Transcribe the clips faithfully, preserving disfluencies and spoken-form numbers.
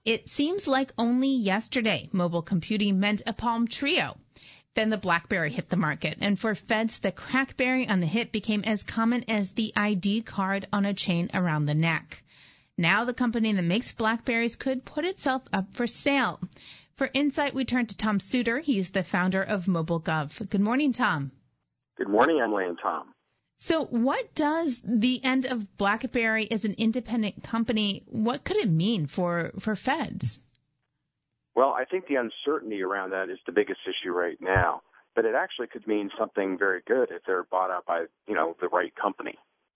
It seems like only yesterday mobile computing meant a Palm Trio. Then the BlackBerry hit the market, and for feds, the crackberry on the hit became as common as the I D card on a chain around the neck. Now the company that makes BlackBerries could put itself up for sale. For insight, we turn to Tom Suter. He's the founder of MobileGov. Good morning, Tom. Good morning, Emily and Tom. So what does the end of BlackBerry as an independent company, what could it mean for, for feds? Well, I think the uncertainty around that is the biggest issue right now. But it actually could mean something very good if they're bought out by, you know, the right company.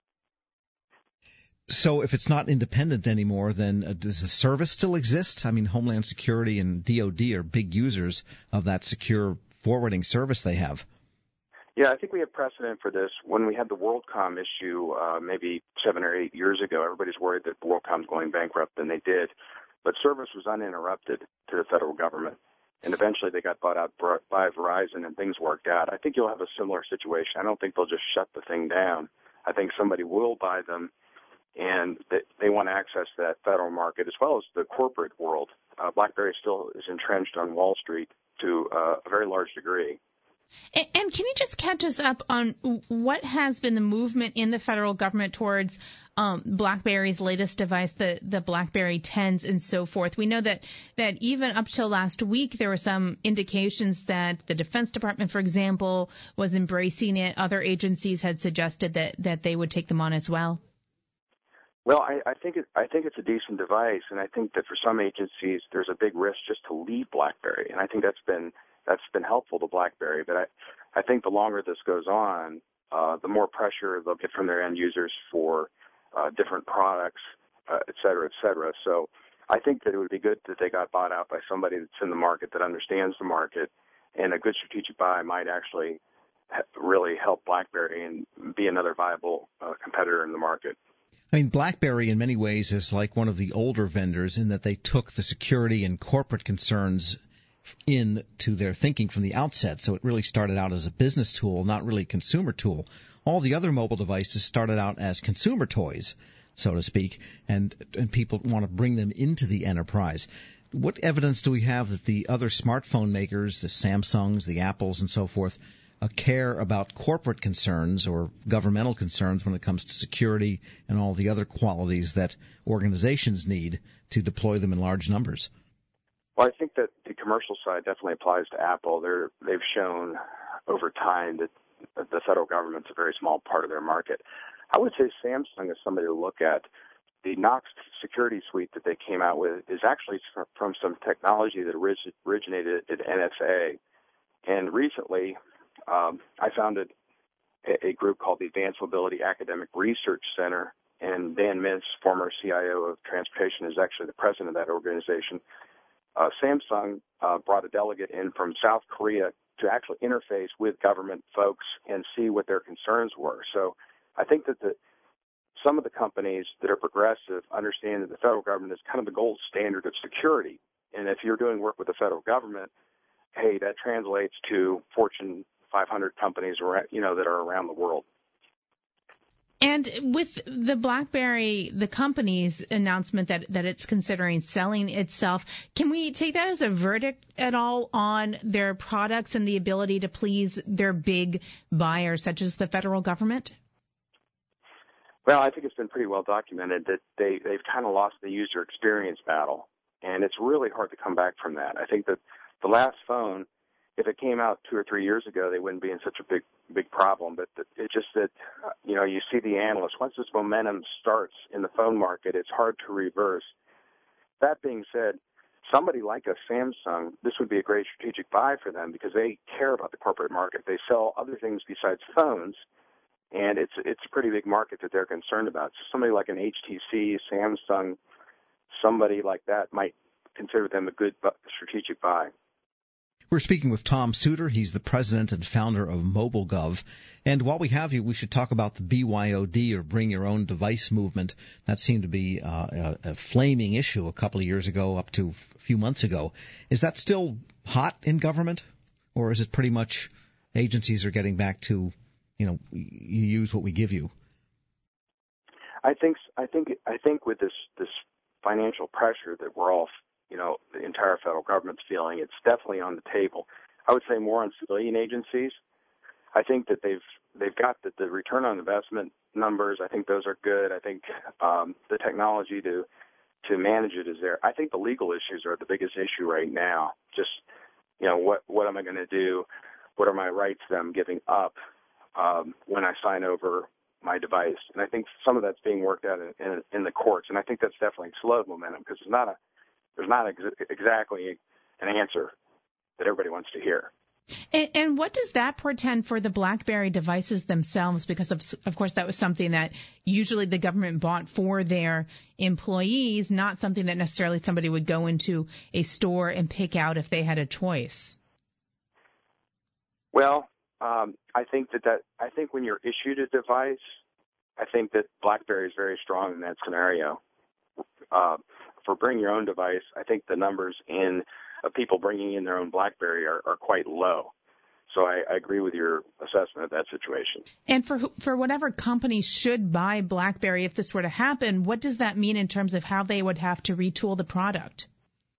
So if it's not independent anymore, then uh, does the service still exist? I mean, Homeland Security and D O D are big users of that secure forwarding service they have. Yeah, I think we have precedent for this. When we had the WorldCom issue uh, maybe seven or eight years ago, everybody's worried that WorldCom's going bankrupt, and they did. But service was uninterrupted to the federal government, and eventually they got bought out by Verizon, and things worked out. I think you'll have a similar situation. I don't think they'll just shut the thing down. I think somebody will buy them, and they, they want to access that federal market as well as the corporate world. Uh, BlackBerry still is entrenched on Wall Street to uh, a very large degree. And, and can you just catch us up on what has been the movement in the federal government towards um, BlackBerry's latest device, the, the BlackBerry tens and so forth? We know that, that even up till last week, there were some indications that the Defense Department, for example, was embracing it. Other agencies had suggested that, that they would take them on as well. Well, I, I think it, I think it's a decent device, and I think that for some agencies, there's a big risk just to leave BlackBerry, and I think that's been That's been helpful to BlackBerry, but I, I think the longer this goes on, uh, the more pressure they'll get from their end users for uh, different products, uh, et cetera, et cetera. So I think that it would be good that they got bought out by somebody that's in the market, that understands the market, and a good strategic buy might actually ha- really help BlackBerry and be another viable uh, competitor in the market. I mean, BlackBerry in many ways is like one of the older vendors in that they took the security and corporate concerns into their thinking from the outset. So it really started out as a business tool, not really a consumer tool. All the other mobile devices started out as consumer toys, so to speak, and and people want to bring them into the enterprise. What evidence do we have that the other smartphone makers, the Samsungs, the Apples, and so forth, uh, care about corporate concerns or governmental concerns when it comes to security and all the other qualities that organizations need to deploy them in large numbers? Well, I think that the commercial side definitely applies to Apple. They're, they've shown over time that the federal government's a very small part of their market. I would say Samsung is somebody to look at. The Knox security suite that they came out with is actually from some technology that originated at N S A. And recently, um, I founded a, a group called the Advanced Mobility Academic Research Center, and Dan Mintz, former C I O of Transportation, is actually the president of that organization. Uh, Samsung uh, brought a delegate in from South Korea to actually interface with government folks and see what their concerns were. So I think that the, some of the companies that are progressive understand that the federal government is kind of the gold standard of security. And if you're doing work with the federal government, hey, that translates to Fortune five hundred companies, you know, that are around the world. And with the BlackBerry, the company's announcement that, that it's considering selling itself, can we take that as a verdict at all on their products and the ability to please their big buyers, such as the federal government? Well, I think it's been pretty well documented that they, they've kind of lost the user experience battle, and it's really hard to come back from that. I think that the last phone, if it came out two or three years ago, they wouldn't be in such a big big problem. But it's just that, you know, you see the analysts, once this momentum starts in the phone market, it's hard to reverse. That being said, somebody like a Samsung, this would be a great strategic buy for them because they care about the corporate market. They sell other things besides phones, and it's it's a pretty big market that they're concerned about. So somebody like an H T C, Samsung, somebody like that might consider them a good strategic buy. We're speaking with Tom Suter. He's the president and founder of MobileGov. And while we have you, we should talk about the B Y O D, or Bring Your Own Device movement. That seemed to be uh, a, a flaming issue a couple of years ago, up to a few months ago. Is that still hot in government, or is it pretty much agencies are getting back to, you know, you use what we give you? I think I think I think with this this financial pressure that we're all you know, the entire federal government's feeling. It's definitely on the table. I would say more on civilian agencies. I think that they've they've got the, the return on investment numbers. I think those are good. I think um, the technology to to manage it is there. I think the legal issues are the biggest issue right now. Just, you know, what what am I going to do? What are my rights that I'm giving up um, when I sign over my device? And I think some of that's being worked out in, in, in the courts. And I think that's definitely slowed momentum because it's not a there's not ex- exactly an answer that everybody wants to hear. And, and what does that portend for the BlackBerry devices themselves? Because, of, of course, that was something that usually the government bought for their employees, not something that necessarily somebody would go into a store and pick out if they had a choice. Well, um, I think that, that I think when you're issued a device, I think that BlackBerry is very strong in that scenario. Uh, for bring your own device, I think the numbers in of people bringing in their own BlackBerry are, are quite low. So I, I agree with your assessment of that situation. And for for whatever company should buy BlackBerry, if this were to happen, what does that mean in terms of how they would have to retool the product?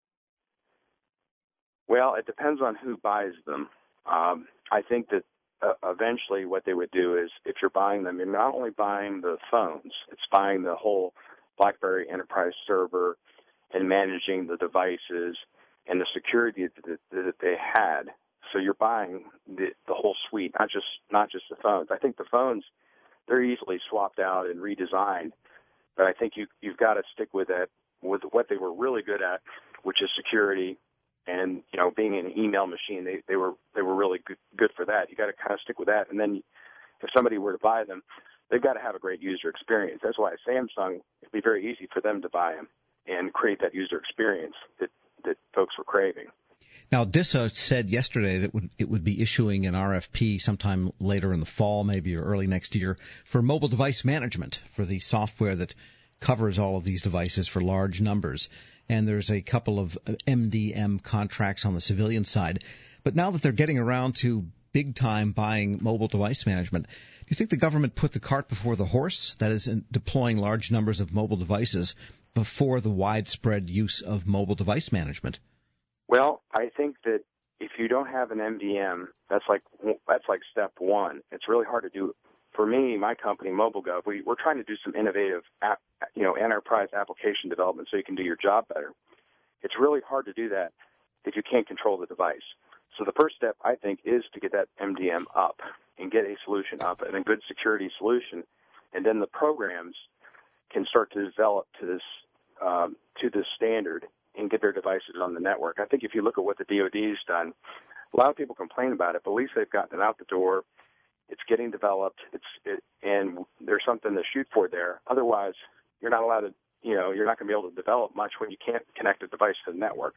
Well, it depends on who buys them. Um, I think that uh, eventually what they would do is if you're buying them, you're not only buying the phones, it's buying the whole BlackBerry enterprise server and managing the devices and the security that, that they had. So you're buying the, the whole suite, not just not just the phones. I think the phones, they're easily swapped out and redesigned, but I think you you've got to stick with that with what they were really good at, which is security, and you know being an email machine. They they were they were really good, good for that. You got to kind of stick with that, and then if somebody were to buy them, they've got to have a great user experience. That's why Samsung, it'd be very easy for them to buy them and create that user experience that that folks were craving. Now, DISA said yesterday that would, it would be issuing an R F P sometime later in the fall, maybe or early next year, for mobile device management, for the software that covers all of these devices for large numbers. And there's a couple of M D M contracts on the civilian side. But now that they're getting around to big-time buying mobile device management, do you think the government put the cart before the horse, that is, in deploying large numbers of mobile devices before the widespread use of mobile device management? Well, I think that if you don't have an M D M, that's like that's like step one. It's really hard to do. For me, my company, MobileGov, we, we're trying to do some innovative, app, you know, enterprise application development so you can do your job better. It's really hard to do that if you can't control the device. So the first step, I think, is to get that M D M up and get a solution up and a good security solution, and then the programs can start to develop to this um, to this standard and get their devices on the network. I think if you look at what the D O D has done, a lot of people complain about it, but at least they've gotten it out the door. It's getting developed, it's it, and there's something to shoot for there. Otherwise, you're not allowed to, you know, you're not going to be able to develop much when you can't connect a device to the network.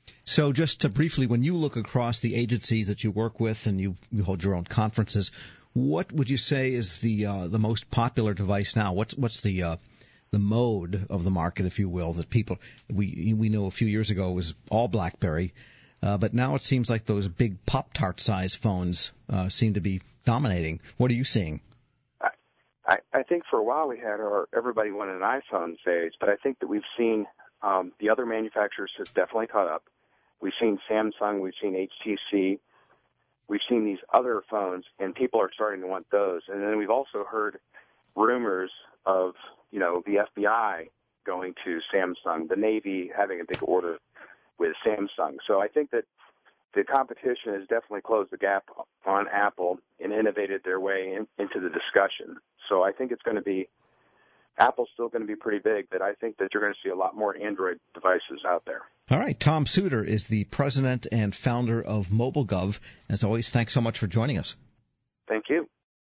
So just to briefly, when you look across the agencies that you work with and you, you hold your own conferences, what would you say is the uh, the most popular device now? What's what's the uh, the mode of the market, if you will, that people we we know a few years ago was all BlackBerry, uh, but now it seems like those big Pop-Tart size phones uh, seem to be dominating. What are you seeing? I, I think for a while we had our everybody wanted an iPhone phase, but I think that we've seen um, the other manufacturers have definitely caught up. We've seen Samsung, we've seen H T C, we've seen these other phones, and people are starting to want those. And then we've also heard rumors of, you know, the F B I going to Samsung, the Navy having a big order with Samsung. So I think that the competition has definitely closed the gap on Apple and innovated their way in, into the discussion. So I think it's going to be, Apple's still going to be pretty big, but I think that you're going to see a lot more Android devices out there. All right. Tom Suter is the president and founder of MobileGov. As always, thanks so much for joining us. Thank you.